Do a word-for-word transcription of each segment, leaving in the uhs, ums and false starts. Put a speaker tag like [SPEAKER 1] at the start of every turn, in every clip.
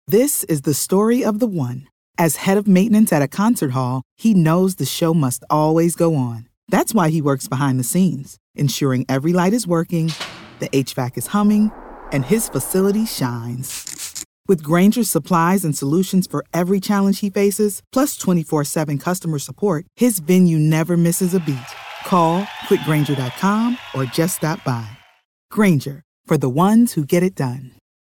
[SPEAKER 1] This is the story of the one. As head of maintenance at a concert hall, he knows the show must always go on. That's why he works behind the scenes, ensuring every light is working, the H V A C is humming, and his facility shines. With Grainger's supplies and solutions for every challenge he faces, plus twenty-four seven customer support, his venue never misses a beat. Call quick grainger dot com or just stop by. Grainger, for the ones who get it done.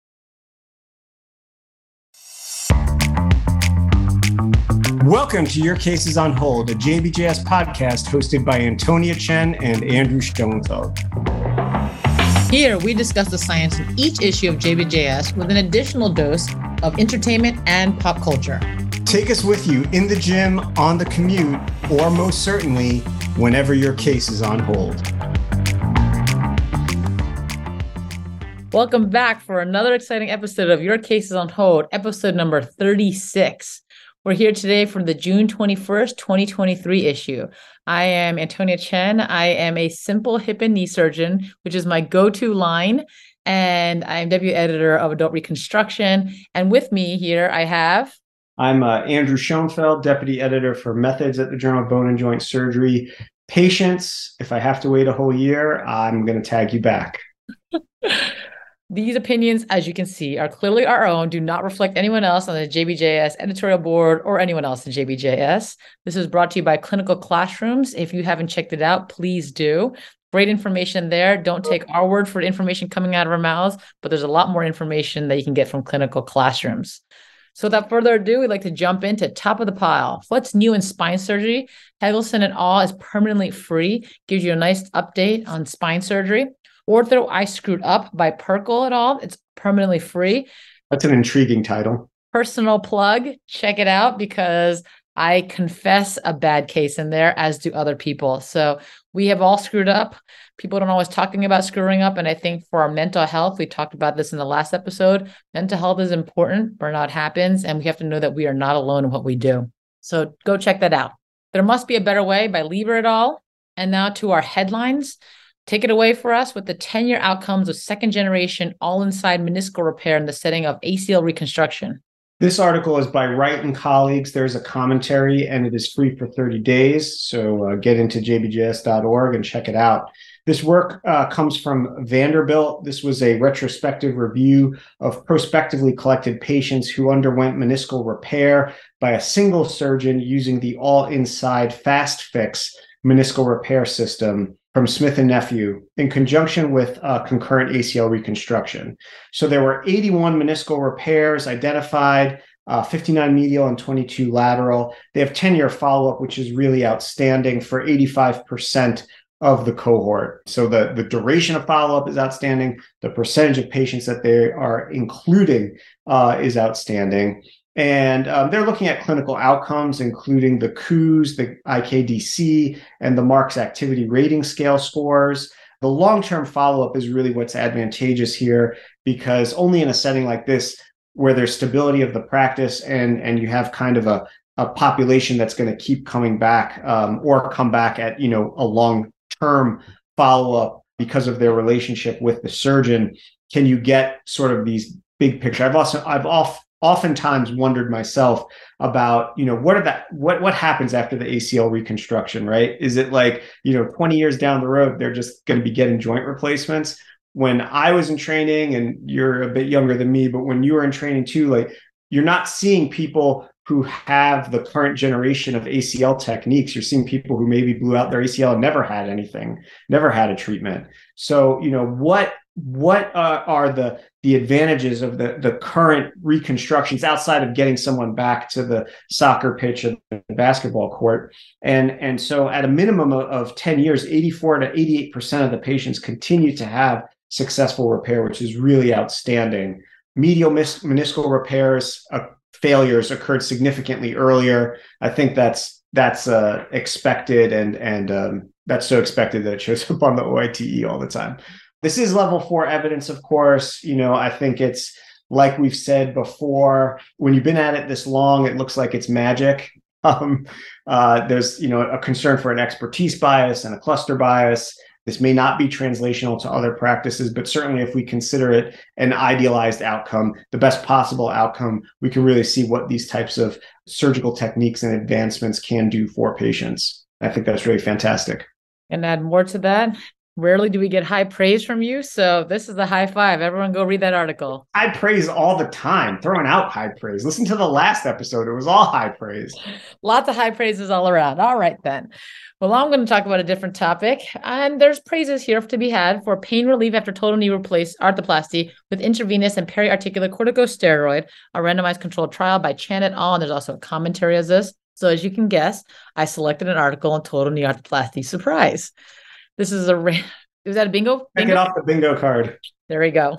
[SPEAKER 2] Welcome to Your Case is on Hold, a J B J S podcast hosted by Antonia Chen and Andrew Schoenfeld.
[SPEAKER 3] Here, we discuss the science in each issue of J B J S with an additional dose of entertainment and pop culture.
[SPEAKER 2] Take us with you in the gym, on the commute, or most certainly, whenever your case is on hold.
[SPEAKER 3] Welcome back for another exciting episode of Your Case is on Hold, episode number thirty-six. We're here today for the June twenty-first, twenty twenty-three issue. I am Antonia Chen. I am a simple hip and knee surgeon, which is my go-to line. And I'm deputy editor of Adult Reconstruction. And with me here, I have...
[SPEAKER 2] I'm uh, Andrew Schoenfeld, deputy editor for Methods at the Journal of Bone and Joint Surgery. Patience, if I have to wait a whole year, I'm going to tag you back.
[SPEAKER 3] These opinions, as you can see, are clearly our own, do not reflect anyone else on the J B J S editorial board or anyone else in J B J S. This is brought to you by Clinical Classrooms. If you haven't checked it out, please do. Great information there. Don't take our word for the information coming out of our mouths, but there's a lot more information that you can get from Clinical Classrooms. So without further ado, we'd like to jump into top of the pile. What's new in spine surgery? Helgesen et al. Is permanently free. Gives you a nice update on spine surgery. Ortho, I Screwed Up by Perkel et al. It's permanently free.
[SPEAKER 2] That's an intriguing title.
[SPEAKER 3] Personal plug. Check it out because I confess a bad case in there, as do other people. So we have all screwed up. People don't always talking about screwing up. And I think for our mental health, we talked about this in the last episode. Mental health is important. Burnout happens. And we have to know that we are not alone in what we do. So go check that out. There Must Be a Better Way by Lieber et al. And now to our headlines. Take it away for us with the ten-year outcomes of second-generation all-inside meniscal repair in the setting of A C L reconstruction.
[SPEAKER 2] This article is by Wright and colleagues. There's a commentary, and it is free for thirty days. So uh, get into j b j s dot org and check it out. This work uh, comes from Vanderbilt. This was a retrospective review of prospectively collected patients who underwent meniscal repair by a single surgeon using the all-inside FastFix meniscal repair system from Smith and Nephew in conjunction with uh, concurrent A C L reconstruction. So there were eighty-one meniscal repairs identified, uh, fifty-nine medial and twenty-two lateral. They have ten-year follow-up, which is really outstanding for eighty-five percent of the cohort. So the, the duration of follow-up is outstanding. The percentage of patients that they are including uh, is outstanding. And um, they're looking at clinical outcomes, including the C U S, the I K D C, and the Marks Activity Rating Scale scores. The long-term follow-up is really what's advantageous here, because only in a setting like this, where there's stability of the practice and, and you have kind of a, a population that's going to keep coming back um, or come back at, you know, a long-term follow-up because of their relationship with the surgeon, can you get sort of these big picture. I've also, I've off. oftentimes wondered myself about, you know, what are that, what, what happens after the A C L reconstruction, right? Is it like, you know, twenty years down the road, they're just going to be getting joint replacements? When I was in training, and you're a bit younger than me, but when you were in training too, like, you're not seeing people who have the current generation of A C L techniques. You're seeing people who maybe blew out their A C L and never had anything, never had a treatment. So, you know, what, what uh, are the the advantages of the, the current reconstructions outside of getting someone back to the soccer pitch or the basketball court? And, and so at a minimum of, of ten years, eighty-four to eighty-eight percent of the patients continue to have successful repair, which is really outstanding. Medial mis- meniscal repairs, uh, failures occurred significantly earlier. I think that's that's uh, expected, and, and um, that's so expected that it shows up on the O I T E all the time. This is level four evidence, of course. You know, I think it's like we've said before, when you've been at it this long, it looks like it's magic. Um, uh, there's, you know, a concern for an expertise bias and a cluster bias. This may not be translational to other practices, but certainly if we consider it an idealized outcome, the best possible outcome, we can really see what these types of surgical techniques and advancements can do for patients. I think that's really fantastic.
[SPEAKER 3] And add more to that. Rarely do we get high praise from you. So this is the high five. Everyone go read that article.
[SPEAKER 2] High praise all the time, throwing out high praise. Listen to the last episode. It was all high praise.
[SPEAKER 3] Lots of high praises all around. All right, then. Well, I'm going to talk about a different topic. And there's praises here to be had for pain relief after total knee replace arthroplasty with intravenous and periarticular corticosteroid, a randomized controlled trial by Chan et al. And there's also a commentary of this. So as you can guess, I selected an article on total knee arthroplasty. Surprise. This is a, is that a bingo?
[SPEAKER 2] Check
[SPEAKER 3] bingo?
[SPEAKER 2] it off the bingo card.
[SPEAKER 3] There we go.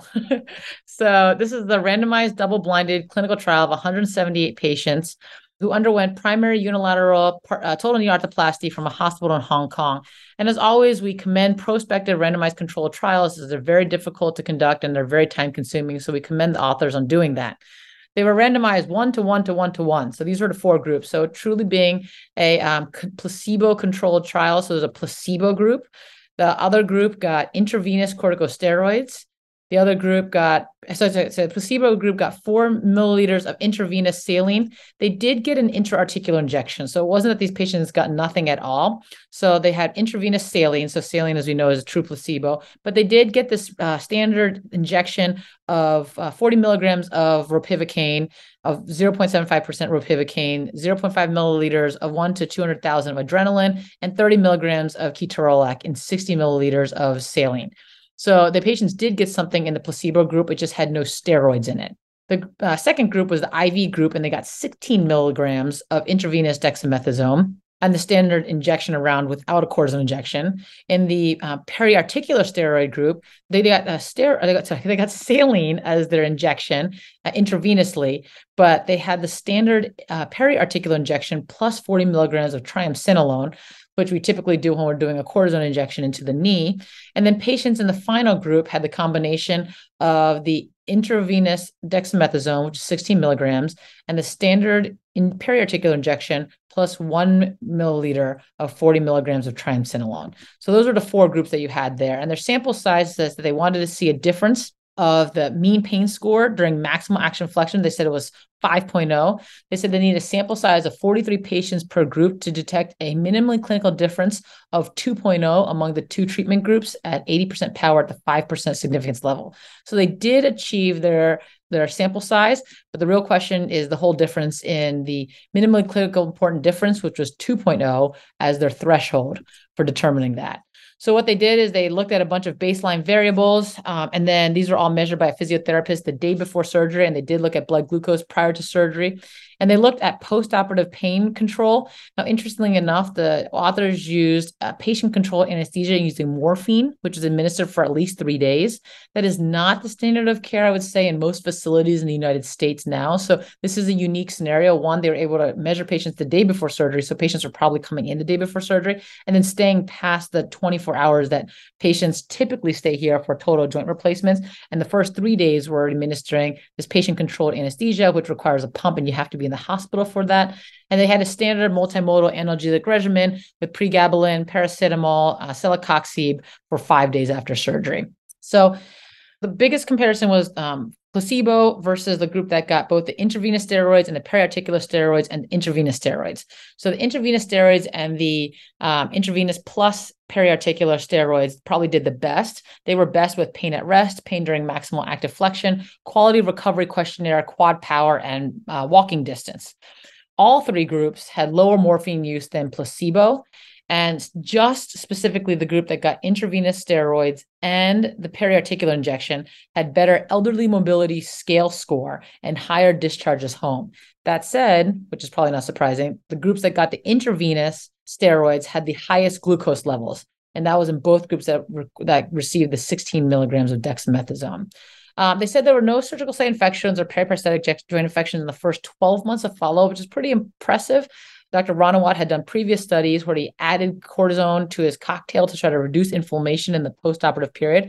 [SPEAKER 3] So this is the randomized double-blinded clinical trial of one hundred seventy-eight patients who underwent primary unilateral uh, total knee arthroplasty from a hospital in Hong Kong. And as always, we commend prospective randomized controlled trials as they're very difficult to conduct and they're very time-consuming. So we commend the authors on doing that. They were randomized one to one to one to one. So these were the four groups. So truly being a um, placebo-controlled trial. So there's a placebo group. The other group got intravenous corticosteroids. The other group got, so, so, so the placebo group got four milliliters of intravenous saline. They did get an intra-articular injection. So it wasn't that these patients got nothing at all. So they had intravenous saline. So saline, as we know, is a true placebo. But they did get this uh, standard injection of uh, forty milligrams of ropivacaine, of zero point seven five percent ropivacaine, zero point five milliliters of one to two hundred thousand of adrenaline, and thirty milligrams of ketorolac and sixty milliliters of saline. So the patients did get something in the placebo group. It just had no steroids in it. The uh, second group was the I V group, and they got sixteen milligrams of intravenous dexamethasone and the standard injection around without a cortisone injection. In the uh, periarticular steroid group, they got uh, ster- they got sorry, they got saline as their injection uh, intravenously, but they had the standard uh, periarticular injection plus forty milligrams of triamcinolone, which we typically do when we're doing a cortisone injection into the knee. And then patients in the final group had the combination of the intravenous dexamethasone, which is sixteen milligrams, and the standard in periarticular injection plus one milliliter of forty milligrams of triamcinolone. So those are the four groups that you had there. And their sample size says that they wanted to see a difference of the mean pain score during maximal action flexion. They said it was five point oh. They said they need a sample size of forty-three patients per group to detect a minimally clinical difference of two point oh among the two treatment groups at eighty percent power at the five percent significance level. So they did achieve their, their sample size, but the real question is the whole difference in the minimally clinical important difference, which was two point oh as their threshold for determining that. So what they did is they looked at a bunch of baseline variables, um, and then these are all measured by a physiotherapist the day before surgery, and they did look at blood glucose prior to surgery. And they looked at postoperative pain control. Now, interestingly enough, the authors used uh, patient-controlled anesthesia using morphine, which is administered for at least three days. That is not the standard of care, I would say, in most facilities in the United States now. So this is a unique scenario. One, they were able to measure patients the day before surgery, so patients are probably coming in the day before surgery, and then staying past the twenty-four hours that patients typically stay here for total joint replacements. And the first three days were administering this patient-controlled anesthesia, which requires a pump, and you have to be in the hospital for that. And they had a standard multimodal analgesic regimen with pregabalin, paracetamol, uh, celecoxib for five days after surgery. So the biggest comparison was um, placebo versus the group that got both the intravenous steroids and the periarticular steroids and intravenous steroids. So the intravenous steroids and the um, intravenous plus periarticular steroids probably did the best. They were best with pain at rest, pain during maximal active flexion, quality recovery questionnaire, quad power, and uh, walking distance. All three groups had lower morphine use than placebo. And just specifically the group that got intravenous steroids and the periarticular injection had better elderly mobility scale score and higher discharges home. That said, which is probably not surprising, the groups that got the intravenous steroids had the highest glucose levels. And that was in both groups that, re- that received the sixteen milligrams of dexamethasone. Um, they said there were no surgical site infections or periprosthetic joint infections in the first twelve months of follow-up, which is pretty impressive. Doctor Ranawat had done previous studies where he added cortisone to his cocktail to try to reduce inflammation in the postoperative period.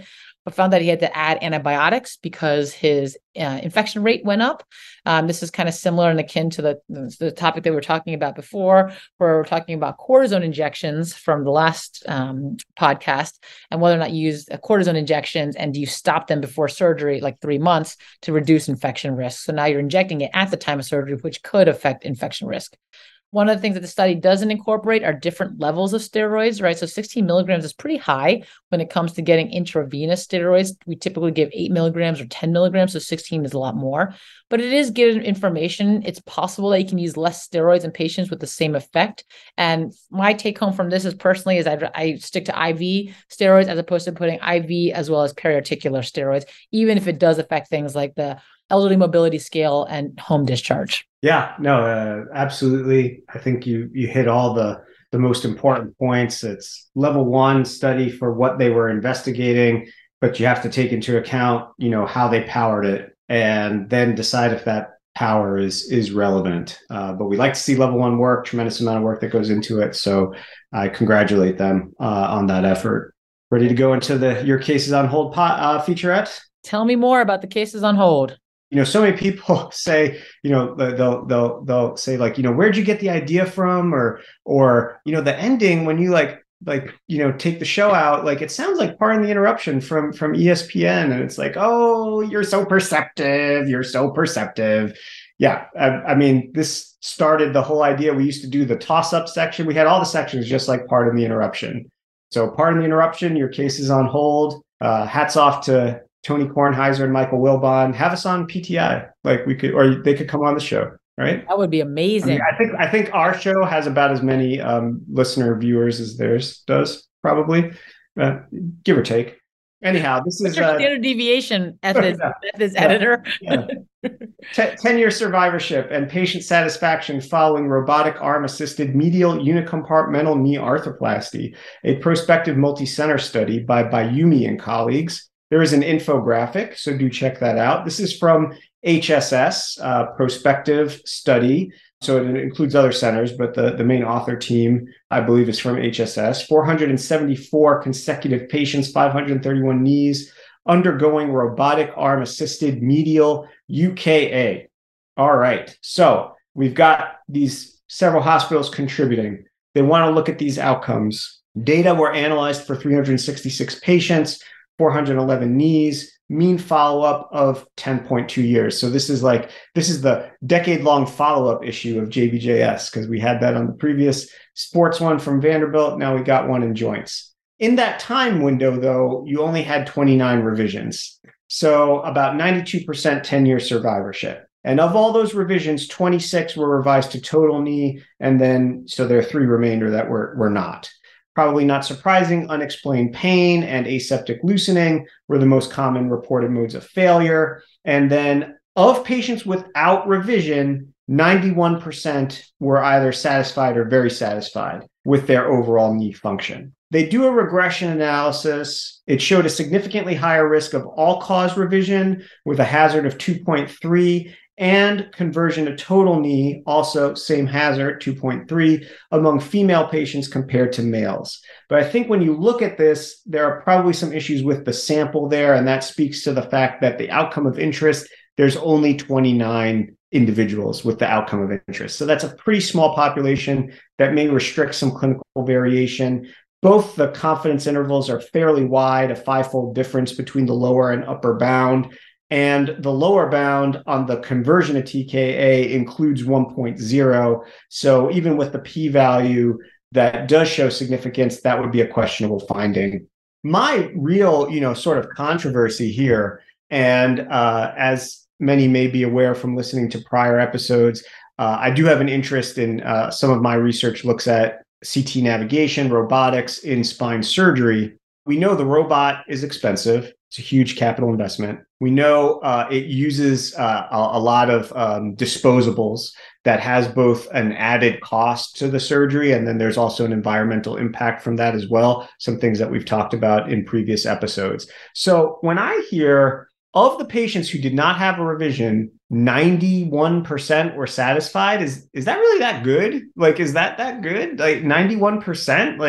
[SPEAKER 3] but found that he had to add antibiotics because his uh, infection rate went up. Um, this is kind of similar and akin to the, the topic that we were talking about before, where we're talking about cortisone injections from the last um, podcast and whether or not you use cortisone injections and do you stop them before surgery, like three months to reduce infection risk. So now you're injecting it at the time of surgery, which could affect infection risk. One of the things that the study doesn't incorporate are different levels of steroids, right? So sixteen milligrams is pretty high when it comes to getting intravenous steroids. We typically give eight milligrams or ten milligrams, so sixteen is a lot more. But it is good information. It's possible that you can use less steroids in patients with the same effect. And my take home from this is personally is I, I stick to I V steroids as opposed to putting I V as well as periarticular steroids, even if it does affect things like the elderly mobility scale and home discharge.
[SPEAKER 2] Yeah, no, uh, absolutely. I think you you hit all the the most important points. It's level one study for what they were investigating, but you have to take into account, you know, how they powered it and then decide if that power is is relevant. Uh, but we like to see level one work, tremendous amount of work that goes into it. So I congratulate them uh, on that effort. Ready to go into the Your Cases on Hold pot, uh, featurette?
[SPEAKER 3] Tell me more about the cases on hold.
[SPEAKER 2] You know, so many people say, you know, they'll they'll they'll say like, you know, where'd you get the idea from, or or you know, the ending when you like like you know take the show out, like it sounds like Pardon the Interruption from from E S P N, and it's like, oh, you're so perceptive, you're so perceptive. Yeah, I, I mean, this started the whole idea. We used to do the toss-up section. We had all the sections just like Pardon the Interruption. So Pardon the Interruption, Your Case is on Hold. Uh, hats off to Tony Kornheiser and Michael Wilbon. Have us on P T I, like we could, or they could come on the show, right?
[SPEAKER 3] That would be amazing.
[SPEAKER 2] I, mean, I think I think our show has about as many um, listener viewers as theirs does, probably, uh, give or take. Anyhow, this
[SPEAKER 3] What's
[SPEAKER 2] is
[SPEAKER 3] your
[SPEAKER 2] uh,
[SPEAKER 3] standard deviation at this,
[SPEAKER 2] yeah,
[SPEAKER 3] at this
[SPEAKER 2] yeah,
[SPEAKER 3] editor.
[SPEAKER 2] Yeah. ten-year survivorship and patient satisfaction following robotic arm-assisted medial unicompartmental knee arthroplasty, a prospective multi-center study by Bayumi and colleagues. There is an infographic, so do check that out. This is from H S S, uh, prospective study. So it includes other centers, but the, the main author team, I believe, is from H S S. four hundred seventy-four consecutive patients, five hundred thirty-one knees, undergoing robotic arm-assisted medial U K A. All right, so we've got these several hospitals contributing. They want to look at these outcomes. Data were analyzed for three hundred sixty-six patients, four hundred eleven knees, mean follow-up of ten point two years. So this is like, this is the decade-long follow-up issue of J B J S, because we had that on the previous sports one from Vanderbilt. Now we got one in joints. In that time window, though, you only had twenty-nine revisions. So about ninety-two percent ten-year survivorship. And of all those revisions, twenty-six were revised to total knee. And then, so there are three remainder that were, were not. Probably not surprising, unexplained pain and aseptic loosening were the most common reported modes of failure. And then of patients without revision, ninety-one percent were either satisfied or very satisfied with their overall knee function. They do a regression analysis. It showed a significantly higher risk of all-cause revision with a hazard of two point three, and conversion to total knee, also same hazard, two point three, among female patients compared to males. But I think when you look at this, there are probably some issues with the sample there, and that speaks to the fact that the outcome of interest, there's only twenty-nine individuals with the outcome of interest. So that's a pretty small population that may restrict some clinical variation. Both the confidence intervals are fairly wide, a five-fold difference between the lower and upper bound. And the lower bound on the conversion to T K A includes one point zero. So even with the p-value that does show significance, that would be a questionable finding. My real, you know, sort of controversy here, and uh, as many may be aware from listening to prior episodes, uh, I do have an interest in uh, some of my research looks at C T navigation, robotics in spine surgery. We know the robot is expensive. It's a huge capital investment. We know uh, it uses uh, a, a lot of um, disposables that has both an added cost to the surgery, and then there's also an environmental impact from that as well, some things that we've talked about in previous episodes. So when I hear of the patients who did not have a revision, ninety-one percent were satisfied, is, is that really that good? Like, is that that good? Like ninety-one percent? Like,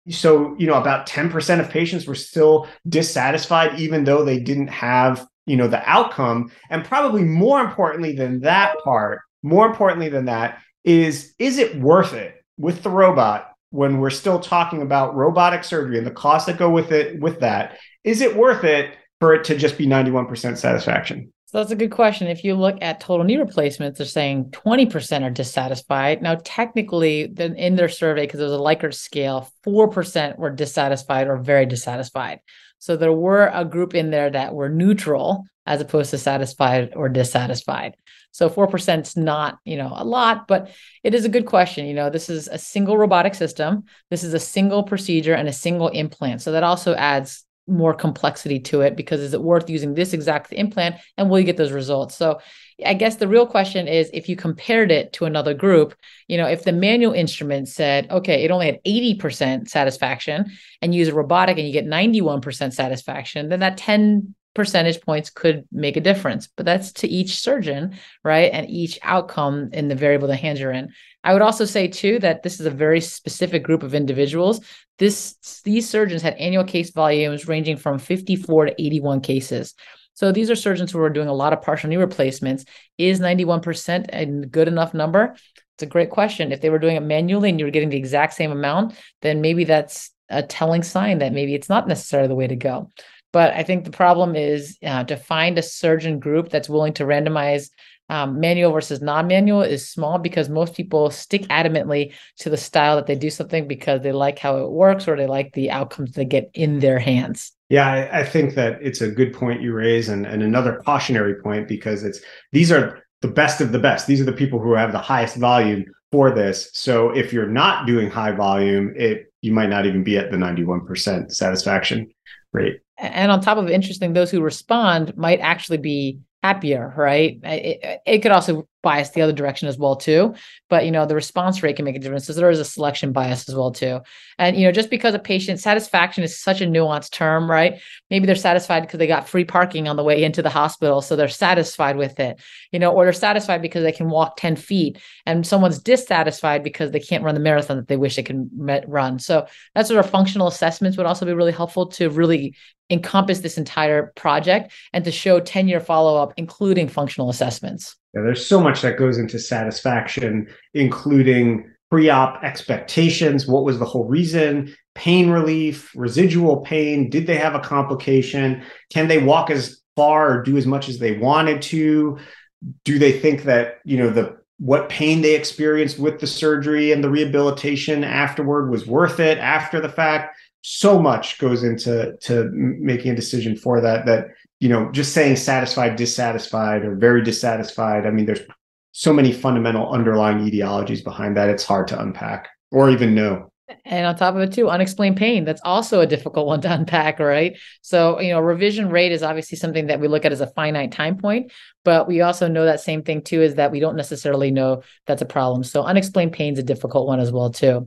[SPEAKER 2] So, you know, about ten percent of patients were still dissatisfied, even though they didn't have, you know, the outcome. And probably more importantly than that part, more importantly than that is, is it worth it with the robot when we're still talking about robotic surgery and the costs that go with it, with that? Is it worth it for it to just be ninety-one percent satisfaction?
[SPEAKER 3] So that's a good question. If you look at total knee replacements, they're saying twenty percent are dissatisfied. Now, technically, in their survey, because it was a Likert scale, four percent were dissatisfied or very dissatisfied. So there were a group in there that were neutral as opposed to satisfied or dissatisfied. So four percent is not, you know, a lot, but it is a good question. You know, this is a single robotic system. This is a single procedure and a single implant. So that also adds more complexity to it, because is it worth using this exact implant and will you get those results? So I guess the real question is, if you compared it to another group, you know, if the manual instrument said, okay, it only had eighty percent satisfaction, and you use a robotic and you get ninety-one percent satisfaction, then that ten percentage points could make a difference. But that's to each surgeon, right? And each outcome in the variable the hands you're in. I would also say too, that this is a very specific group of individuals. This, these surgeons had annual case volumes ranging from fifty-four to eighty-one cases. So these are surgeons who are doing a lot of partial knee replacements. Is ninety-one percent a good enough number? It's a great question. If they were doing it manually and you were getting the exact same amount, then maybe that's a telling sign that maybe it's not necessarily the way to go. But I think the problem is uh, to find a surgeon group that's willing to randomize um, manual versus non-manual is small, because most people stick adamantly to the style that they do something because they like how it works or they like the outcomes they get in their hands.
[SPEAKER 2] Yeah, I, I think that it's a good point you raise, and, and another cautionary point, because it's these are the best of the best. These are the people who have the highest volume for this. So if you're not doing high volume, it you might not even be at the ninety-one percent satisfaction rate.
[SPEAKER 3] And on top of it, interesting, those who respond might actually be happier, right? It, it could also bias the other direction as well too. But, you know, the response rate can make a difference. So there is a selection bias as well too. And, you know, just because a patient satisfaction is such a nuanced term, right? Maybe they're satisfied because they got free parking on the way into the hospital. So they're satisfied with it, you know, or they're satisfied because they can walk ten feet, and someone's dissatisfied because they can't run the marathon that they wish they can run. So that's sort of functional assessments would also be really helpful to really encompass this entire project and to show ten-year follow-up, including functional assessments.
[SPEAKER 2] Yeah, there's so much that goes into satisfaction, including pre-op expectations. What was the whole reason? Pain relief, residual pain. Did they have a complication? Can they walk as far or do as much as they wanted to? Do they think that, you know, the what pain they experienced with the surgery and the rehabilitation afterward was worth it after the fact? So much goes into to making a decision for that, that, you know, just saying satisfied, dissatisfied, or very dissatisfied. I mean, there's so many fundamental underlying etiologies behind that. It's hard to unpack or even know.
[SPEAKER 3] And on top of it too, unexplained pain. That's also a difficult one to unpack, right? So, you know, revision rate is obviously something that we look at as a finite time point, but we also know that same thing too, is that we don't necessarily know that's a problem. So unexplained pain is a difficult one as well too.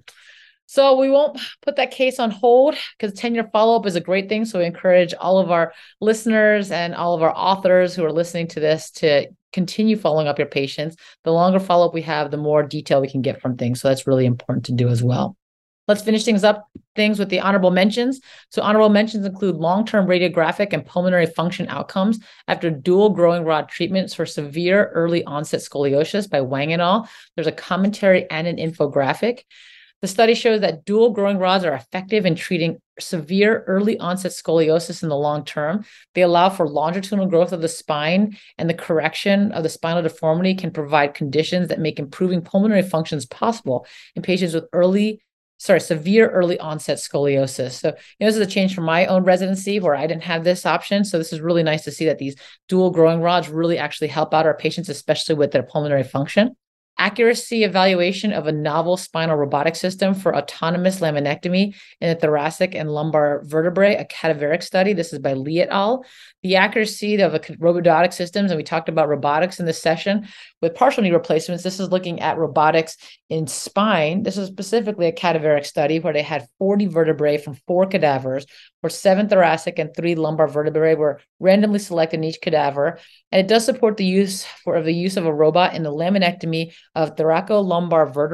[SPEAKER 3] So we won't put that case on hold, because ten-year follow-up is a great thing. So we encourage all of our listeners and all of our authors who are listening to this to continue following up your patients. The longer follow-up we have, the more detail we can get from things. So that's really important to do as well. Let's finish things up things with the honorable mentions. So honorable mentions include long-term radiographic and pulmonary function outcomes after dual growing rod treatments for severe early onset scoliosis by Wang et al. There's a commentary and an infographic. The study shows that dual growing rods are effective in treating severe early onset scoliosis in the long term. They allow for longitudinal growth of the spine, and the correction of the spinal deformity can provide conditions that make improving pulmonary functions possible in patients with early, sorry, severe early onset scoliosis. So, you know, this is a change from my own residency where I didn't have this option. So this is really nice to see that these dual growing rods really actually help out our patients, especially with their pulmonary function. Accuracy evaluation of a novel spinal robotic system for autonomous laminectomy in the thoracic and lumbar vertebrae, a cadaveric study. This is by Lee et al. The accuracy of a robotic systems, and we talked about robotics in this session with partial knee replacements. This is looking at robotics in spine. This is specifically a cadaveric study where they had forty vertebrae from four cadavers, where seven thoracic and three lumbar vertebrae were randomly selected in each cadaver. And it does support the use for of the use of a robot in the laminectomy of thoracolumbar vertebrae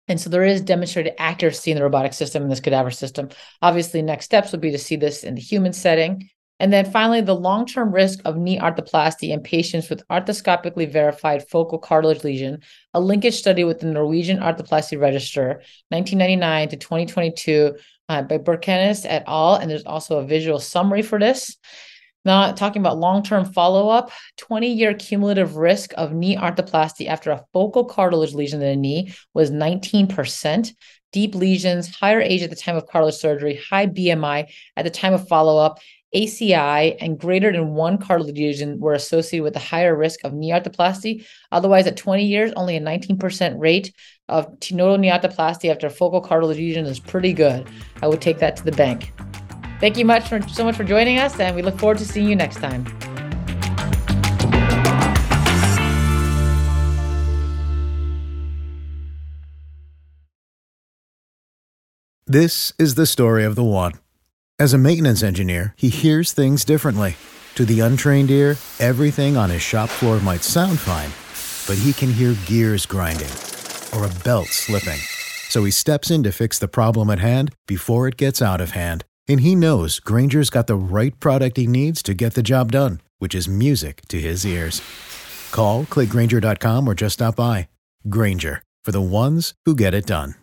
[SPEAKER 3] And so there is demonstrated accuracy in the robotic system, in this cadaver system. Obviously, next steps would be to see this in the human setting. And then finally, the long-term risk of knee arthroplasty in patients with arthroscopically verified focal cartilage lesion, a linkage study with the Norwegian Arthroplasty Register, nineteen ninety-nine to twenty twenty-two, uh, by Burkenes et al. And there's also a visual summary for this. Now, talking about long-term follow-up, twenty-year cumulative risk of knee arthroplasty after a focal cartilage lesion in the knee was nineteen percent. Deep lesions, higher age at the time of cartilage surgery, high B M I at the time of follow-up, A C I, and greater than one cartilage lesion were associated with a higher risk of knee arthroplasty. Otherwise, at twenty years, only a nineteen percent rate of total knee arthroplasty after a focal cartilage lesion is pretty good. I would take that to the bank. Thank you much for, so much for joining us, and we look forward to seeing you next time.
[SPEAKER 4] This is the story of the one. As a maintenance engineer, he hears things differently. To the untrained ear, everything on his shop floor might sound fine, but he can hear gears grinding or a belt slipping. So he steps in to fix the problem at hand before it gets out of hand. And he knows Grainger's got the right product he needs to get the job done, which is music to his ears. Call, click Grainger dot com, or just stop by. Grainger, for the ones who get it done.